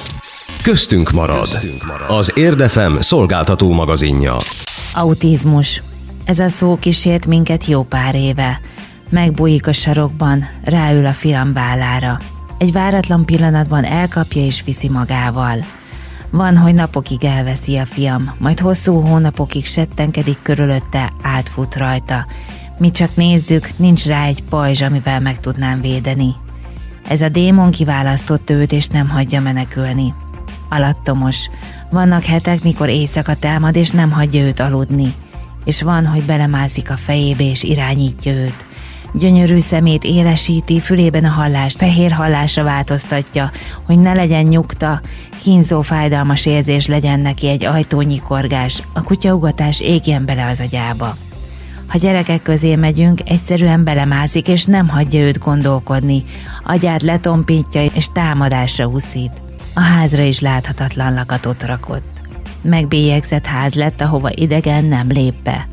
Köztünk marad. Az Érdefem szolgáltató magazinja. Autizmus. Ez a szó kísért minket jó pár éve. Megbújik a sarokban, ráül a fiam vállára. Egy váratlan pillanatban elkapja és viszi magával. Van, hogy napokig elveszi a fiam, majd hosszú hónapokig settenkedik körülötte, átfut rajta. Mi csak nézzük, nincs rá egy pajzs, amivel meg tudnám védeni. Ez a démon kiválasztott őt, és nem hagyja menekülni. Alattomos. Vannak hetek, mikor éjszaka támad, és nem hagyja őt aludni. És van, hogy belemászik a fejébe, és irányítja őt. Gyönyörű szemét élesíti, fülében a hallást fehér hallásra változtatja, hogy ne legyen nyugta, kínzó, fájdalmas érzés legyen neki egy ajtónyikorgás, a kutyaugatás égjen bele az agyába. Ha gyerekek közé megyünk, egyszerűen belemászik, és nem hagyja őt gondolkodni, agyát letompítja, és támadásra úszít. A házra is láthatatlan lakatot rakott. Megbélyegzett ház lett, ahova idegen nem lép be.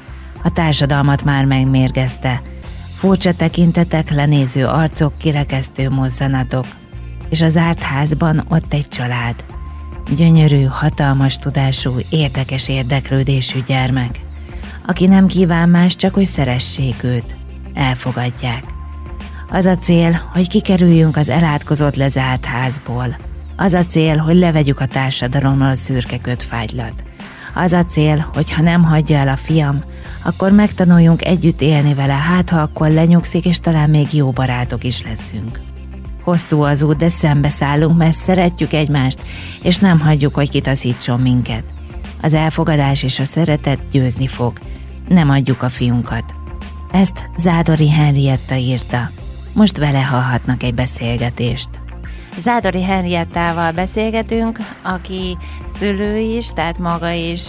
A társadalmat már megmérgezte. Furcsa tekintetek, lenéző arcok, kirekesztő mozzanatok. És a zárt házban ott egy család. Gyönyörű, hatalmas tudású, érdekes érdeklődésű gyermek. Aki nem kíván más, csak hogy szeressék őt. Elfogadják. Az a cél, hogy kikerüljünk az elátkozott lezárt házból. Az a cél, hogy levegyük a társadalomról a szürke kötfágylat. Az a cél, hogy ha nem hagyja el a fiam, akkor megtanuljunk együtt élni vele, hát ha akkor lenyugszik, és talán még jó barátok is leszünk. Hosszú az út, de szembeszállunk, mert szeretjük egymást, és nem hagyjuk, hogy kitaszítson minket. Az elfogadás és a szeretet győzni fog. Nem adjuk a fiunkat. Ezt Zádori Henrietta írta. Most vele hallhatnak egy beszélgetést. Zádori Henriettával beszélgetünk, aki szülő is, tehát maga is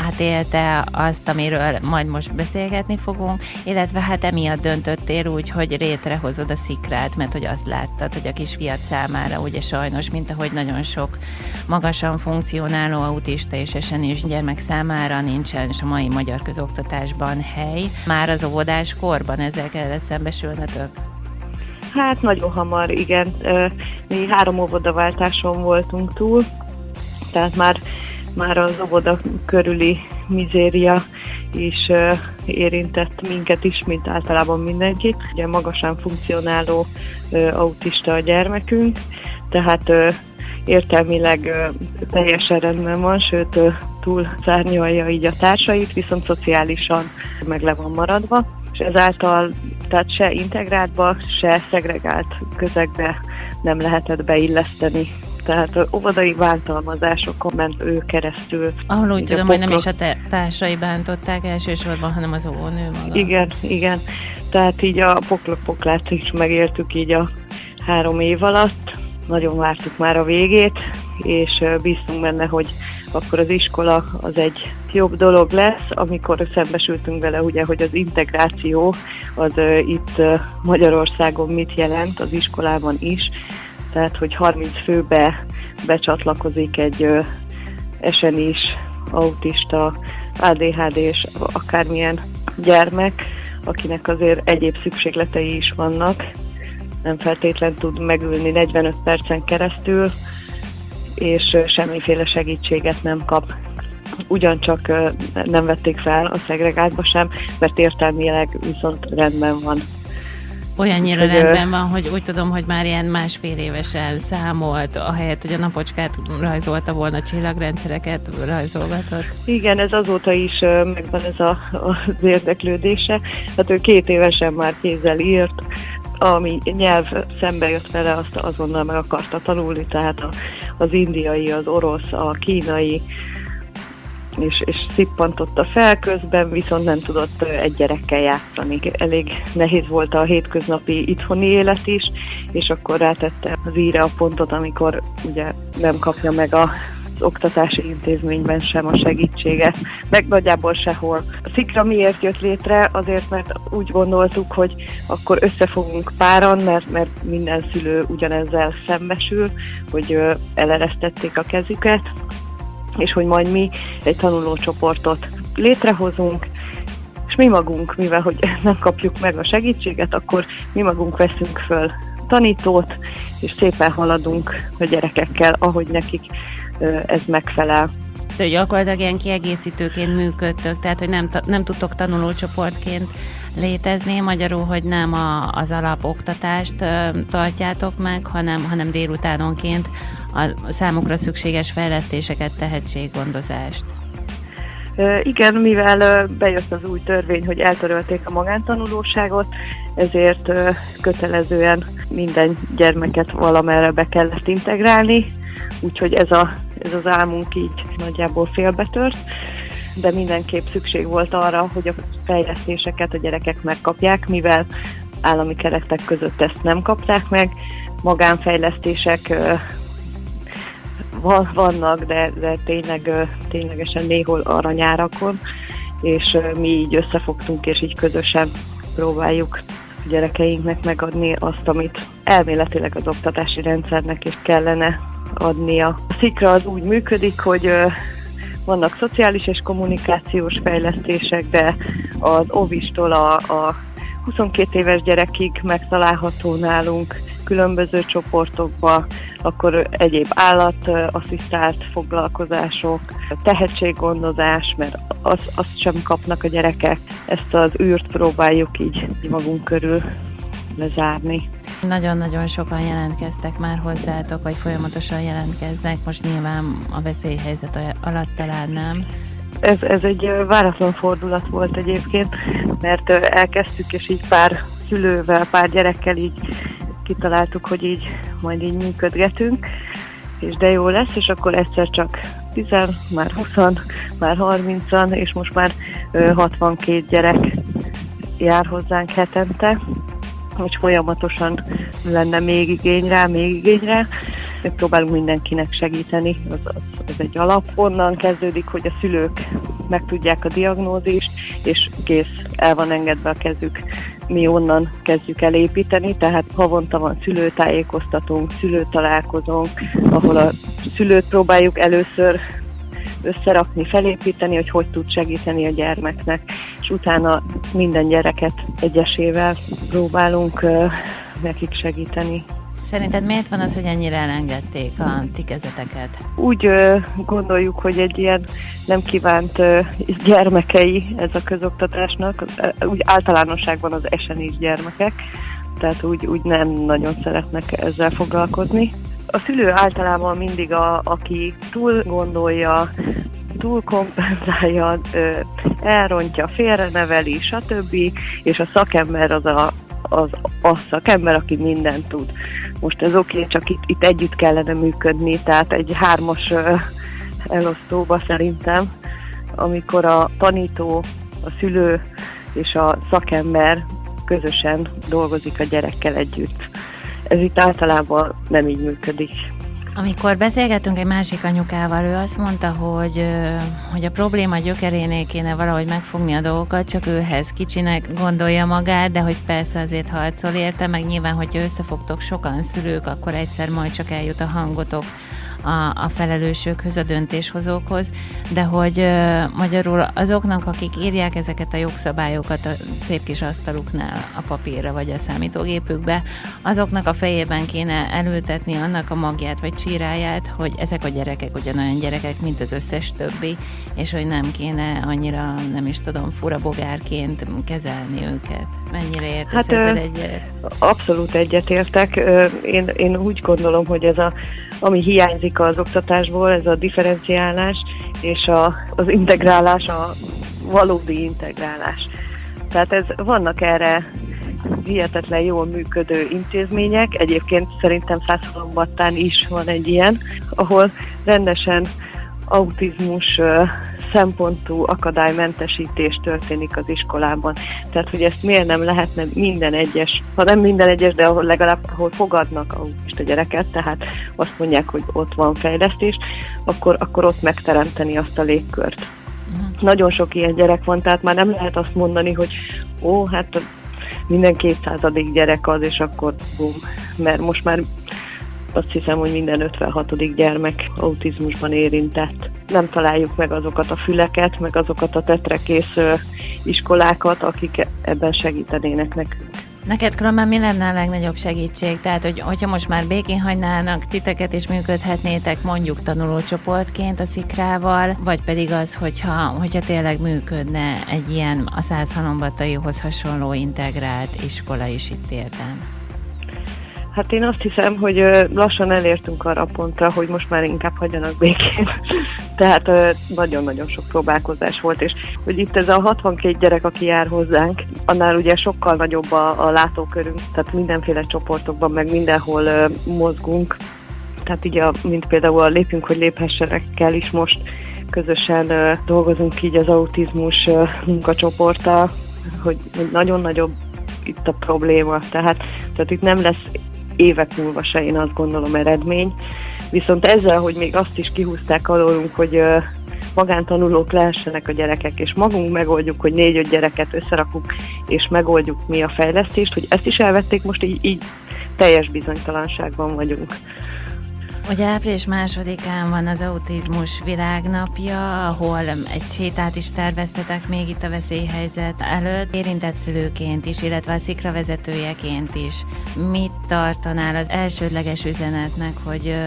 átélte azt, amiről majd most beszélgetni fogunk, illetve hát emiatt döntöttél úgy, hogy rétrehozod a szikrát, mert hogy azt láttad, hogy a kisfiad számára ugye sajnos, mint ahogy nagyon sok magasan funkcionáló autista és esenis gyermek számára nincsen és a mai magyar közoktatásban hely. Már az óvodás korban ezzel kellett szembesülnötök? Hát nagyon hamar, igen. Mi három óvodaváltáson voltunk túl, tehát már, már az óvoda körüli mizéria is érintett minket is, mint általában mindenkit. Ugye magasan funkcionáló autista a gyermekünk, tehát értelmileg teljesen rendben van, sőt túl szárnyalja így a társait, viszont szociálisan meg le van maradva. És ezáltal tehát se integráltba, se szegregált közegbe nem lehetett beilleszteni. Tehát óvodai bántalmazásokon ment ő keresztül. Ahol úgy tudom, hogy nem is a te társai bántották elsősorban, hanem az óvónő maga. Igen, igen. Tehát így a poklok-poklát is megéltük így a három év alatt. Nagyon vártuk már a végét, és bíztunk benne, hogy akkor az iskola az egy jobb dolog lesz, amikor szembesültünk vele, ugye, hogy az integráció az uh, itt uh, Magyarországon mit jelent, az iskolában is. Tehát, hogy harminc főbe becsatlakozik egy uh, esenis, autista, á dé há dés, akármilyen gyermek, akinek azért egyéb szükségletei is vannak. Nem feltétlen tud megülni negyvenöt percen keresztül, és semmiféle segítséget nem kap. Ugyancsak nem vették fel a szegregáltba sem, mert értelmileg viszont rendben van. Olyannyira rendben van, hogy úgy tudom, hogy már ilyen másfél évesen számolt, ahelyett, hogy a napocskát rajzolta volna, csillagrendszereket rajzolgatott. Igen, ez azóta is megvan ez a, az érdeklődése. Hát ő két évesen már kézzel írt, ami nyelv szembe jött vele, azt azonnal meg akarta tanulni, tehát a, az indiai, az orosz, a kínai, és, és szippantotta fel közben, viszont nem tudott egy gyerekkel játszani. Elég nehéz volt a hétköznapi itthoni élet is, és akkor rátette az íre a pontot, amikor ugye nem kapja meg a az oktatási intézményben sem a segítséget, meg nagyjából sehol. A Szikra miért jött létre? Azért, mert úgy gondoltuk, hogy akkor összefogunk páran, mert, mert minden szülő ugyanezzel szembesül, hogy eleresztették a kezüket, és hogy majd mi egy tanulócsoportot létrehozunk, és mi magunk, mivel hogy nem kapjuk meg a segítséget, akkor mi magunk veszünk föl tanítót, és szépen haladunk a gyerekekkel, ahogy nekik ez megfelel. De gyakorlatilag ilyen kiegészítőként működtök, tehát hogy nem, nem tudtok tanulócsoportként létezni, magyarul, hogy nem a, az alapoktatást tartjátok meg, hanem, hanem délutánonként a számukra szükséges fejlesztéseket, tehetséggondozást. Igen, mivel bejött az új törvény, hogy eltörölték a magántanulóságot, ezért kötelezően minden gyermeket valamerre be kellett integrálni, úgyhogy ez, a, ez az álmunk így nagyjából félbetört, de mindenképp szükség volt arra, hogy a fejlesztéseket a gyerekek megkapják, mivel állami keretek között ezt nem kapták meg. Magánfejlesztések vannak, de, de tényleg, ténylegesen néhol aranyárakon, és mi így összefogtunk, és így közösen próbáljuk a gyerekeinknek megadni azt, amit elméletileg az oktatási rendszernek is kellene adnia. A Szikra az úgy működik, hogy vannak szociális és kommunikációs fejlesztések, de az óvistól a, a huszonkét éves gyerekig megtalálható nálunk különböző csoportokba, akkor egyéb állatasszisztált foglalkozások, tehetséggondozás, mert az, azt sem kapnak a gyerekek. Ezt az űrt próbáljuk így magunk körül lezárni. Nagyon-nagyon sokan jelentkeztek már hozzátok, vagy folyamatosan jelentkeznek, most nyilván a veszélyhelyzet alatt talán nem. Ez, ez egy váratlan fordulat volt egyébként, mert elkezdtük, és így pár szülővel, pár gyerekkel így kitaláltuk, hogy így majd így működgetünk, és de jó lesz, és akkor egyszer csak tízen, már húszan, már harmincan, és most már hatvankét gyerek jár hozzánk hetente, hogy folyamatosan lenne még igény rá, még igény rá. Próbálunk mindenkinek segíteni, az, az, az egy alap. Onnan kezdődik, hogy a szülők megtudják a diagnózist, és kész, el van engedve a kezük. Mi onnan kezdjük el építeni, tehát havonta van szülőtájékoztatónk, szülőtalálkozónk, ahol a szülőt próbáljuk először összerakni, felépíteni, hogy hogy tud segíteni a gyermeknek, és utána minden gyereket egyesével próbálunk uh, nekik segíteni. Szerinted miért van az, hogy ennyire elengedték a ti kezeteket? Úgy uh, gondoljuk, hogy egy ilyen nem kívánt uh, gyermekei ez a közoktatásnak, uh, úgy általánosságban az esenis gyermekek, tehát úgy, úgy nem nagyon szeretnek ezzel foglalkozni. A szülő általában mindig a, aki túl gondolja, túl kompenzálja, elrontja, félreneveli, stb. És a szakember az a, az a szakember, aki mindent tud. Most ez oké, okay, csak itt, itt együtt kellene működni, tehát egy hármas elosztóba szerintem, amikor a tanító, a szülő és a szakember közösen dolgozik a gyerekkel együtt. Ez itt általában nem így működik. Amikor beszélgettünk egy másik anyukával, ő azt mondta, hogy, hogy a probléma gyökerénél kéne valahogy megfogni a dolgokat, csak őhez kicsinek gondolja magát, de hogy persze azért harcol érte, meg nyilván, hogyha összefogtok sokan szülők, akkor egyszer majd csak eljut a hangotok a, a felelősökhöz, a döntéshozókhoz, de hogy ö, magyarul azoknak, akik írják ezeket a jogszabályokat a szép kis asztaluknál a papírra vagy a számítógépükbe, azoknak a fejében kéne elültetni annak a magját vagy csíráját, hogy ezek a gyerekek ugyanolyan gyerekek, mint az összes többi, és hogy nem kéne annyira, nem is tudom, fura bogárként kezelni őket. Mennyire értesz hát, ezzel egyet? Abszolút egyetértek. Én, én úgy gondolom, hogy ez a, ami hiányzik az oktatásból, ez a differenciálás és a, az integrálás, a valódi integrálás. Tehát ez, vannak erre hihetetlen jól működő intézmények, egyébként szerintem Szászhalombattán is van egy ilyen, ahol rendesen autizmus szempontú akadálymentesítés történik az iskolában. Tehát, hogy ezt miért nem lehetne minden egyes, ha nem minden egyes, de ahol legalább ahol fogadnak autista gyereket, tehát azt mondják, hogy ott van fejlesztés, akkor, akkor ott megteremteni azt a légkört. Uh-huh. Nagyon sok ilyen gyerek van, tehát már nem lehet azt mondani, hogy ó, hát minden kétszázadik gyerek az, és akkor bum, mert most már azt hiszem, hogy minden ötvenhatodik gyermek autizmusban érintett. Nem találjuk meg azokat a füleket, meg azokat a tetrekész iskolákat, akik ebben segítenének nekünk. Neked különben mi lenne a legnagyobb segítség? Tehát, hogy, hogyha most már békén hagynának titeket és működhetnétek mondjuk tanulócsoportként a Szikrával, vagy pedig az, hogyha, hogyha tényleg működne egy ilyen a Szászhalombattaihoz hasonló integrált iskola is itt Érden? Hát én azt hiszem, hogy lassan elértünk arra a pontra, hogy most már inkább hagyjanak békén. Tehát nagyon-nagyon sok próbálkozás volt, és hogy itt ez a hatvankét gyerek, aki jár hozzánk, annál ugye sokkal nagyobb a, a látókörünk, tehát mindenféle csoportokban, meg mindenhol mozgunk. Tehát így, a, mint például a Lépjünk, hogy léphessenekkel is most közösen dolgozunk így az autizmus munkacsoporttal, hogy, hogy nagyon nagyobb itt a probléma. Tehát, tehát itt nem lesz évek múlva se, én azt gondolom, eredmény. Viszont ezzel, hogy még azt is kihúzták alólunk, hogy uh, magántanulók lehessenek a gyerekek, és magunk megoldjuk, hogy négy-öt gyereket összerakunk, és megoldjuk mi a fejlesztést, hogy ezt is elvették, most így, így teljes bizonytalanságban vagyunk. Ugye április másodikán van az autizmus világnapja, ahol egy sétát is terveztetek még itt a veszélyhelyzet előtt, érintett szülőként is, illetve a Szikra vezetőjeként is. Mit tartanál az elsődleges üzenetnek, hogy ö,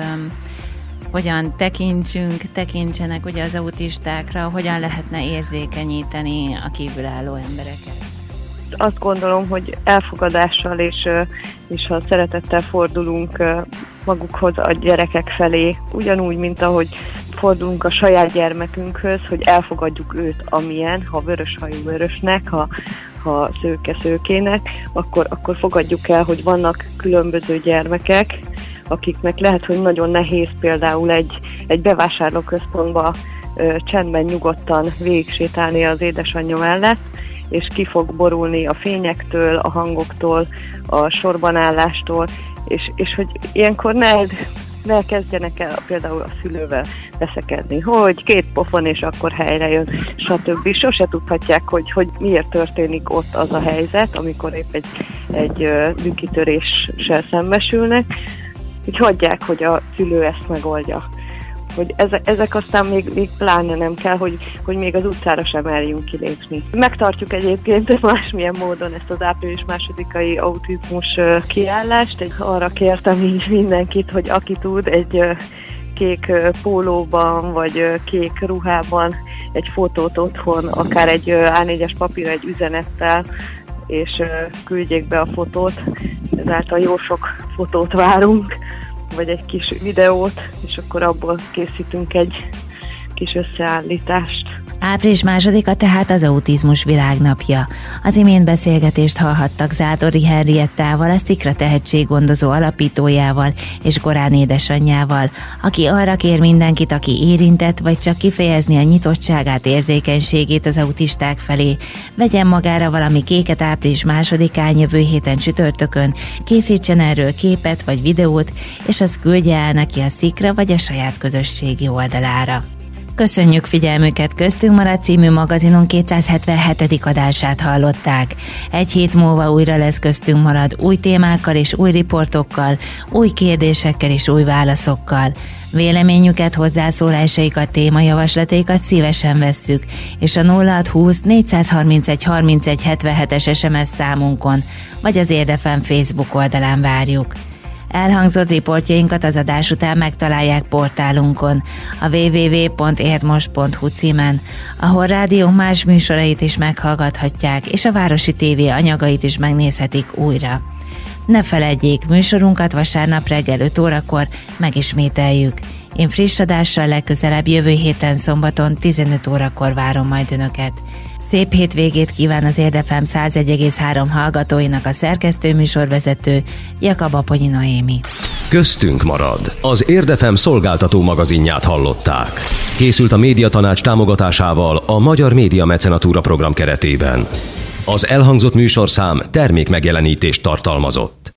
hogyan tekintsünk, tekintsenek ugye az autistákra, hogyan lehetne érzékenyíteni a kívülálló embereket? Azt gondolom, hogy elfogadással és, és ha szeretettel fordulunk magukhoz, a gyerekek felé, ugyanúgy, mint ahogy fordulunk a saját gyermekünkhöz, hogy elfogadjuk őt amilyen, ha vöröshajú vörösnek, ha, ha szőke szőkének, akkor, akkor fogadjuk el, hogy vannak különböző gyermekek, akiknek lehet, hogy nagyon nehéz például egy, egy bevásárlóközpontba ö, csendben, nyugodtan végigsétálni az édesanyja mellett, és ki fog borulni a fényektől, a hangoktól, a sorbanállástól, és, és hogy ilyenkor ne, ne kezdjenek el például a szülővel veszekedni, hogy két pofon, és akkor helyre jön, stb. Sose tudhatják, hogy, hogy miért történik ott az a helyzet, amikor épp egy, egy bűnkitöréssel szembesülnek, hogy hagyják, hogy a szülő ezt megoldja. Hogy ezek, ezek aztán még, még pláne nem kell, hogy, hogy még az utcára sem merjünk kilépni. Megtartjuk egyébként másmilyen módon ezt az április másodikai autizmus kiállást. Egy, arra kértem így mindenkit, hogy aki tud egy kék pólóban vagy kék ruhában egy fotót otthon, akár egy á négyes papír egy üzenettel, és küldjék be a fotót. Ezáltal jó sok fotót várunk, vagy egy kis videót, és akkor abból készítünk egy kis összeállítást. április másodika tehát az autizmus világnapja. Az imént beszélgetést hallhattak Zátori Henriettával, a Szikra tehetséggondozó alapítójával és Gorán édesanyjával, aki arra kér mindenkit, aki érintett, vagy csak kifejezni a nyitottságát, érzékenységét az autisták felé, vegyen magára valami kéket április másodikán, jövő héten csütörtökön, készítsen erről képet vagy videót, és az küldje el neki a Szikra vagy a saját közösségi oldalára. Köszönjük figyelmüket, Köztünk marad című magazinunk kétszázhetvenhetedik adását hallották. Egy hét múlva újra lesz Köztünk marad, új témákkal és új riportokkal, új kérdésekkel és új válaszokkal. Véleményüket, hozzászólásaikat, témajavaslataikat szívesen vesszük, és a nulla hatszázhúsz négyszázharmincegy harmincegy hetvenhetes es em es számunkon, vagy az Érdefem Facebook oldalán várjuk. Elhangzott riportjainkat az adás után megtalálják portálunkon, a double-u double-u double-u pont érdmost pont hu címen, ahol rádiónk más műsorait is meghallgathatják, és a Városi tévé anyagait is megnézhetik újra. Ne feledjék, műsorunkat vasárnap reggel öt órakor megismételjük. Én friss adással legközelebb jövő héten szombaton tizenöt órakor várom majd Önöket. Szép hétvégét kíván az Érdefem százegy egész három hallgatóinak a szerkesztő műsorvezető Jakab Aponyi Noémi. Köztünk marad. Az Érdefem szolgáltató magazinját hallották. Készült a Médiatanács támogatásával a Magyar Média Mecenatúra program keretében. Az elhangzott műsorszám termék megjelenítést tartalmazott.